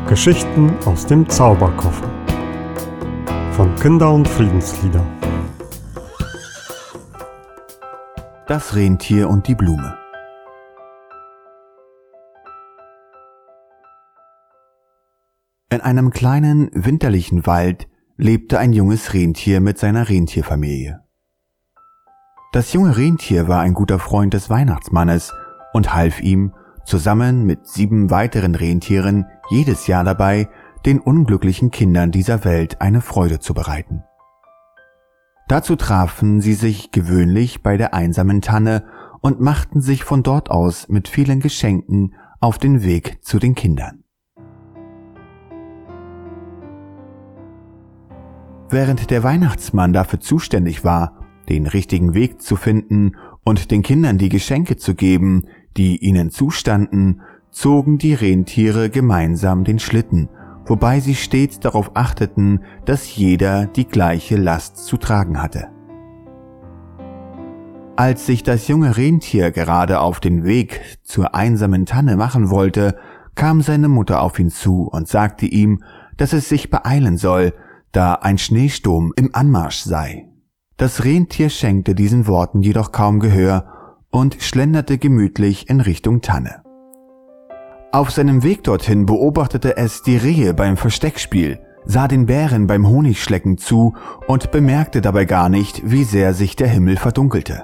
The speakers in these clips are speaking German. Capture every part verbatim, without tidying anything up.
Geschichten aus dem Zauberkoffer von Kinder- und Friedenslieder. Das Rentier und die Blume. In einem kleinen, winterlichen Wald lebte ein junges Rentier mit seiner Rentierfamilie. Das junge Rentier war ein guter Freund des Weihnachtsmannes und half ihm, zusammen mit sieben weiteren Rentieren, jedes Jahr dabei, den unglücklichen Kindern dieser Welt eine Freude zu bereiten. Dazu trafen sie sich gewöhnlich bei der einsamen Tanne und machten sich von dort aus mit vielen Geschenken auf den Weg zu den Kindern. Während der Weihnachtsmann dafür zuständig war, den richtigen Weg zu finden und den Kindern die Geschenke zu geben, die ihnen zustanden, zogen die Rentiere gemeinsam den Schlitten, wobei sie stets darauf achteten, dass jeder die gleiche Last zu tragen hatte. Als sich das junge Rentier gerade auf den Weg zur einsamen Tanne machen wollte, kam seine Mutter auf ihn zu und sagte ihm, dass es sich beeilen soll, da ein Schneesturm im Anmarsch sei. Das Rentier schenkte diesen Worten jedoch kaum Gehör und schlenderte gemütlich in Richtung Tanne. Auf seinem Weg dorthin beobachtete es die Rehe beim Versteckspiel, sah den Bären beim Honigschlecken zu und bemerkte dabei gar nicht, wie sehr sich der Himmel verdunkelte.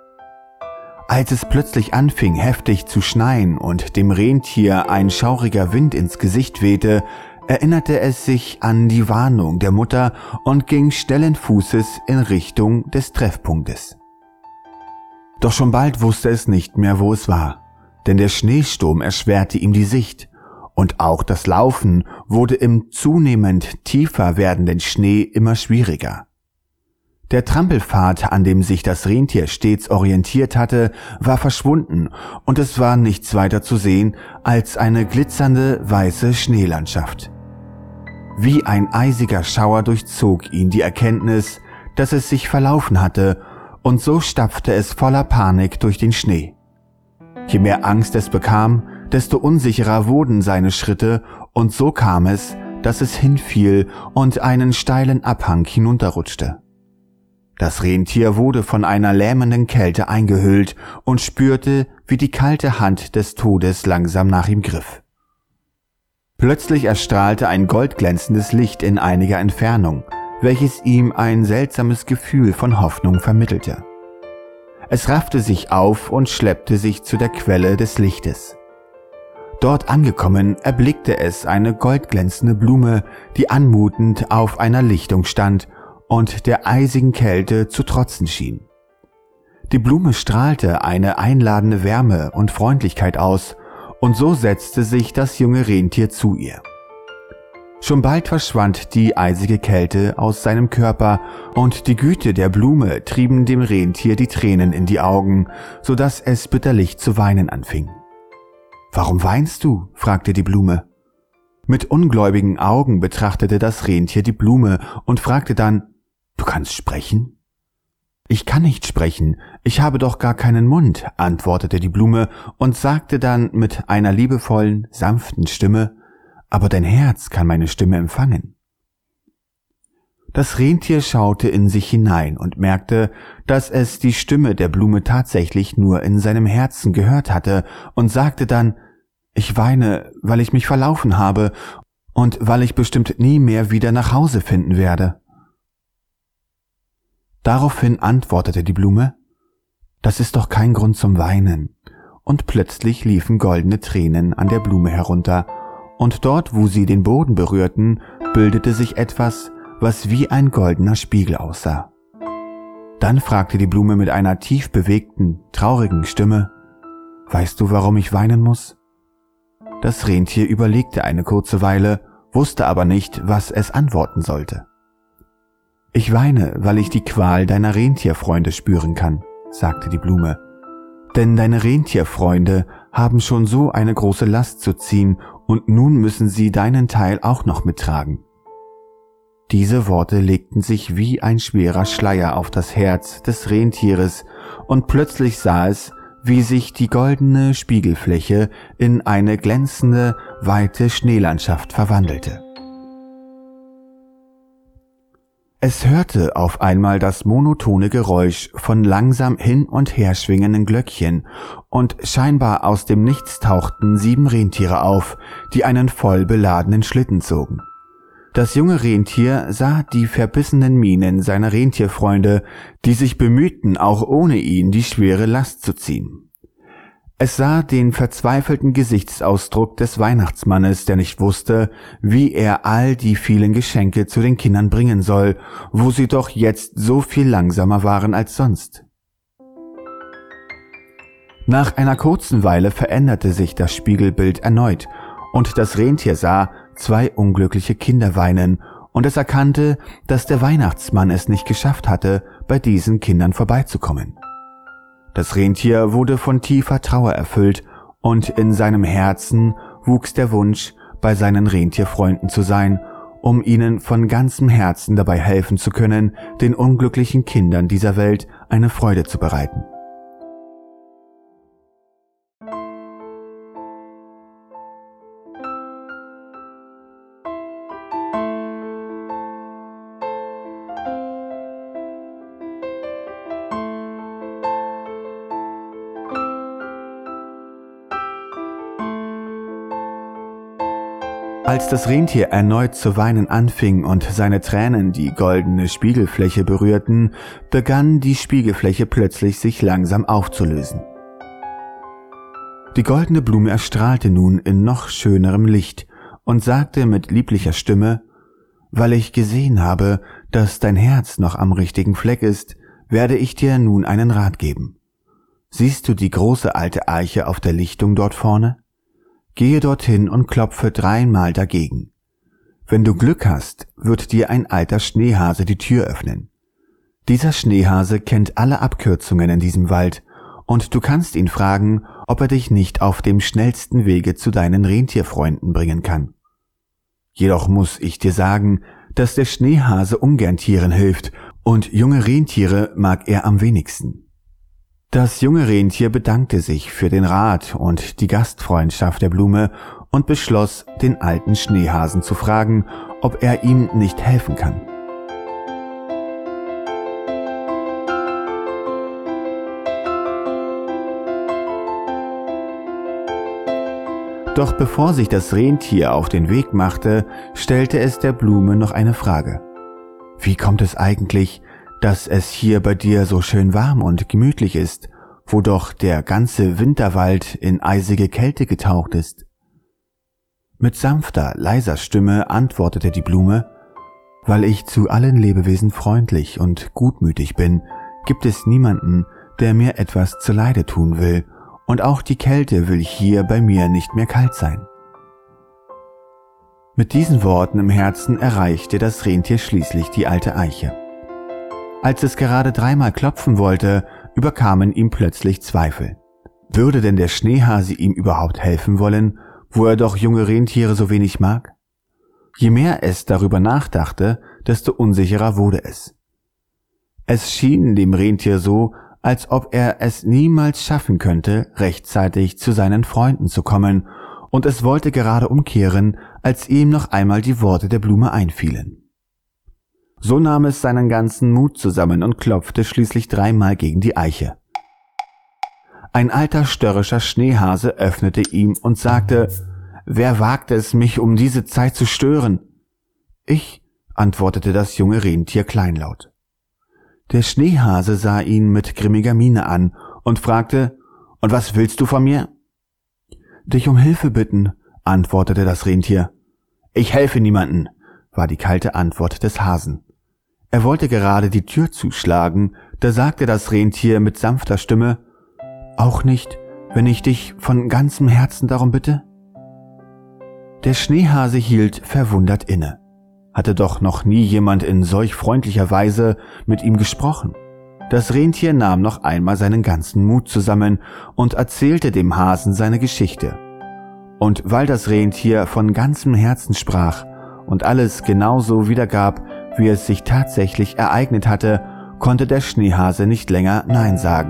Als es plötzlich anfing, heftig zu schneien und dem Rentier ein schauriger Wind ins Gesicht wehte, erinnerte es sich an die Warnung der Mutter und ging schnellen Fußes in Richtung des Treffpunktes. Doch schon bald wusste es nicht mehr, wo es war, denn der Schneesturm erschwerte ihm die Sicht und auch das Laufen wurde im zunehmend tiefer werdenden Schnee immer schwieriger. Der Trampelpfad, an dem sich das Rentier stets orientiert hatte, war verschwunden und es war nichts weiter zu sehen als eine glitzernde weiße Schneelandschaft. Wie ein eisiger Schauer durchzog ihn die Erkenntnis, dass es sich verlaufen hatte, und so stapfte es voller Panik durch den Schnee. Je mehr Angst es bekam, desto unsicherer wurden seine Schritte, und so kam es, dass es hinfiel und einen steilen Abhang hinunterrutschte. Das Rentier wurde von einer lähmenden Kälte eingehüllt und spürte, wie die kalte Hand des Todes langsam nach ihm griff. Plötzlich erstrahlte ein goldglänzendes Licht in einiger Entfernung, welches ihm ein seltsames Gefühl von Hoffnung vermittelte. Es raffte sich auf und schleppte sich zu der Quelle des Lichtes. Dort angekommen, erblickte es eine goldglänzende Blume, die anmutend auf einer Lichtung stand und der eisigen Kälte zu trotzen schien. Die Blume strahlte eine einladende Wärme und Freundlichkeit aus, und so setzte sich das junge Rentier zu ihr. Schon bald verschwand die eisige Kälte aus seinem Körper und die Güte der Blume trieben dem Rentier die Tränen in die Augen, so dass es bitterlich zu weinen anfing. »Warum weinst du?« fragte die Blume. Mit ungläubigen Augen betrachtete das Rentier die Blume und fragte dann, »Du kannst sprechen?« »Ich kann nicht sprechen, ich habe doch gar keinen Mund«, antwortete die Blume und sagte dann mit einer liebevollen, sanften Stimme, »Aber dein Herz kann meine Stimme empfangen.« Das Rentier schaute in sich hinein und merkte, dass es die Stimme der Blume tatsächlich nur in seinem Herzen gehört hatte und sagte dann, »Ich weine, weil ich mich verlaufen habe und weil ich bestimmt nie mehr wieder nach Hause finden werde.« Daraufhin antwortete die Blume, »Das ist doch kein Grund zum Weinen.« Und plötzlich liefen goldene Tränen an der Blume herunter, und dort, wo sie den Boden berührten, bildete sich etwas, was wie ein goldener Spiegel aussah. Dann fragte die Blume mit einer tief bewegten, traurigen Stimme, »Weißt du, warum ich weinen muss?« Das Rentier überlegte eine kurze Weile, wusste aber nicht, was es antworten sollte. »Ich weine, weil ich die Qual deiner Rentierfreunde spüren kann«, sagte die Blume. »Denn deine Rentierfreunde haben schon so eine große Last zu ziehen und nun müssen sie deinen Teil auch noch mittragen.« Diese Worte legten sich wie ein schwerer Schleier auf das Herz des Rentieres und plötzlich sah es, wie sich die goldene Spiegelfläche in eine glänzende, weite Schneelandschaft verwandelte. Es hörte auf einmal das monotone Geräusch von langsam hin und her schwingenden Glöckchen, und scheinbar aus dem Nichts tauchten sieben Rentiere auf, die einen voll beladenen Schlitten zogen. Das junge Rentier sah die verbissenen Mienen seiner Rentierfreunde, die sich bemühten, auch ohne ihn die schwere Last zu ziehen. Es sah den verzweifelten Gesichtsausdruck des Weihnachtsmannes, der nicht wusste, wie er all die vielen Geschenke zu den Kindern bringen soll, wo sie doch jetzt so viel langsamer waren als sonst. Nach einer kurzen Weile veränderte sich das Spiegelbild erneut, und das Rentier sah zwei unglückliche Kinder weinen, und es erkannte, dass der Weihnachtsmann es nicht geschafft hatte, bei diesen Kindern vorbeizukommen. Das Rentier wurde von tiefer Trauer erfüllt, und in seinem Herzen wuchs der Wunsch, bei seinen Rentierfreunden zu sein, um ihnen von ganzem Herzen dabei helfen zu können, den unglücklichen Kindern dieser Welt eine Freude zu bereiten. Als das Rentier erneut zu weinen anfing und seine Tränen die goldene Spiegelfläche berührten, begann die Spiegelfläche plötzlich sich langsam aufzulösen. Die goldene Blume erstrahlte nun in noch schönerem Licht und sagte mit lieblicher Stimme: »Weil ich gesehen habe, dass dein Herz noch am richtigen Fleck ist, werde ich dir nun einen Rat geben. Siehst du die große alte Eiche auf der Lichtung dort vorne? Gehe dorthin und klopfe dreimal dagegen. Wenn du Glück hast, wird dir ein alter Schneehase die Tür öffnen. Dieser Schneehase kennt alle Abkürzungen in diesem Wald, und du kannst ihn fragen, ob er dich nicht auf dem schnellsten Wege zu deinen Rentierfreunden bringen kann. Jedoch muss ich dir sagen, dass der Schneehase ungern Tieren hilft, und junge Rentiere mag er am wenigsten.« Das junge Rentier bedankte sich für den Rat und die Gastfreundschaft der Blume und beschloss, den alten Schneehasen zu fragen, ob er ihm nicht helfen kann. Doch bevor sich das Rentier auf den Weg machte, stellte es der Blume noch eine Frage. »Wie kommt es eigentlich, dass es hier bei dir so schön warm und gemütlich ist, wo doch der ganze Winterwald in eisige Kälte getaucht ist?« Mit sanfter, leiser Stimme antwortete die Blume: »Weil ich zu allen Lebewesen freundlich und gutmütig bin, gibt es niemanden, der mir etwas zuleide tun will, und auch die Kälte will hier bei mir nicht mehr kalt sein.« Mit diesen Worten im Herzen erreichte das Rentier schließlich die alte Eiche. Als es gerade dreimal klopfen wollte, überkamen ihm plötzlich Zweifel. Würde denn der Schneehase ihm überhaupt helfen wollen, wo er doch junge Rentiere so wenig mag? Je mehr es darüber nachdachte, desto unsicherer wurde es. Es schien dem Rentier so, als ob er es niemals schaffen könnte, rechtzeitig zu seinen Freunden zu kommen, und es wollte gerade umkehren, als ihm noch einmal die Worte der Blume einfielen. So nahm es seinen ganzen Mut zusammen und klopfte schließlich dreimal gegen die Eiche. Ein alter störrischer Schneehase öffnete ihm und sagte: »Wer wagt es, mich um diese Zeit zu stören?« »Ich«, antwortete das junge Rentier kleinlaut. Der Schneehase sah ihn mit grimmiger Miene an und fragte: »Und was willst du von mir?« »Dich um Hilfe bitten«, antwortete das Rentier. »Ich helfe niemanden«, war die kalte Antwort des Hasen. Er wollte gerade die Tür zuschlagen, da sagte das Rentier mit sanfter Stimme: »Auch nicht, wenn ich dich von ganzem Herzen darum bitte?« Der Schneehase hielt verwundert inne. Hatte doch noch nie jemand in solch freundlicher Weise mit ihm gesprochen. Das Rentier nahm noch einmal seinen ganzen Mut zusammen und erzählte dem Hasen seine Geschichte. Und weil das Rentier von ganzem Herzen sprach und alles genauso wiedergab, wie es sich tatsächlich ereignet hatte, konnte der Schneehase nicht länger Nein sagen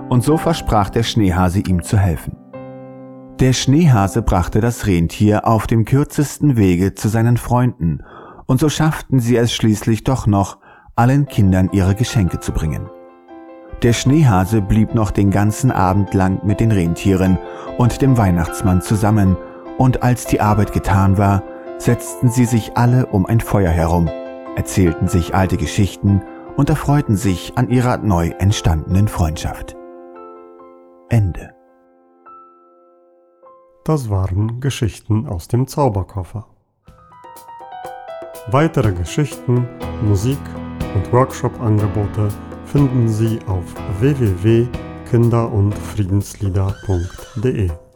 und so versprach der Schneehase ihm zu helfen. Der Schneehase brachte das Rentier auf dem kürzesten Wege zu seinen Freunden, und so schafften sie es schließlich doch noch, allen Kindern ihre Geschenke zu bringen. Der Schneehase blieb noch den ganzen Abend lang mit den Rentieren und dem Weihnachtsmann zusammen, und als die Arbeit getan war, setzten sie sich alle um ein Feuer herum, erzählten sich alte Geschichten und erfreuten sich an ihrer neu entstandenen Freundschaft. Ende. Das waren Geschichten aus dem Zauberkoffer. Weitere Geschichten, Musik und Workshop-Angebote finden Sie auf w w w punkt kinder und friedenslieder punkt d e.